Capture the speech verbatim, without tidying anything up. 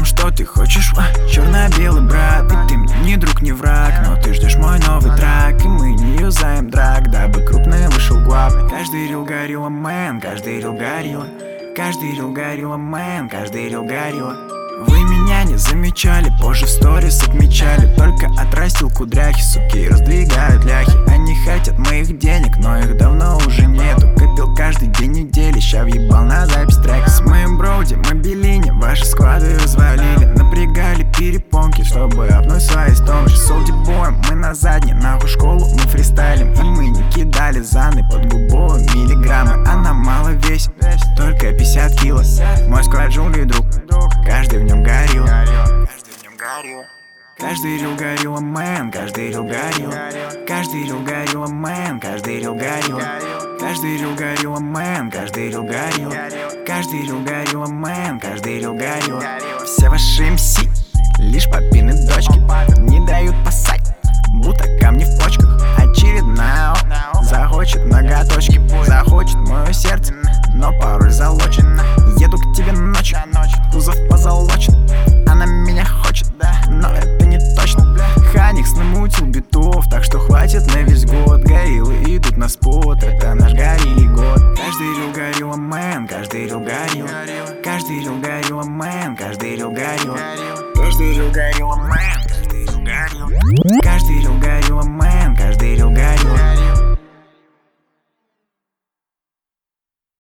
том, что ты хочешь черно-белый брат. И ты мне не друг, не враг, но ты ждешь мой новый трак. И мы не юзаем драк, дабы крупный вышел гуап. Каждый рил горилла мэн, каждый рил горилла. Каждый рил горилла мэн, каждый рил горилла. Вы меня не замечали, позже в сторис отмечали. Только отрастил кудряхи, суки раздвигают ляхи. Они хотят моих денег, но их давно уже нету. Копил каждый день недели, ща въебал на запись трека. С моим броуди, мобилине, ваши склады развалили. Напрягали перепонки, чтобы апнуть свои стомши. Солдибоем, мы на задней, нахуй школу мы фристайлим. И мы не кидали заны под губой миллиграммы. Она мало весит, только пятьдесят кило. Мой склад джунглей, друг, каждый в нем горилла. Каждый в нем горилла. Каждый рил горилла мэн, каждый рил горилла. Каждый рил горилла мэн, каждый рил горилла. Каждый рил горилла мэн, каждый рил горилла. Каждый рил горилла мэн, каждый рил горилла. Все ваши эм си лишь папины дочки, не дают пасать, будто камни в почках. Очередная захочет ноготочки, захочет мое сердце, но пароль залочен. Еду к тебе ночью, кузов позолочен. Она меня хочет, но это не точно. Ханикс намутил битов, так что хватит на весь год. Гориллы идут на спот, это наш гориллий год. Каждый рил горилла мэн, каждый рил горилла. Каждый рил горилла мэн, каждый рил горилла. Каждый рил горилла мэн.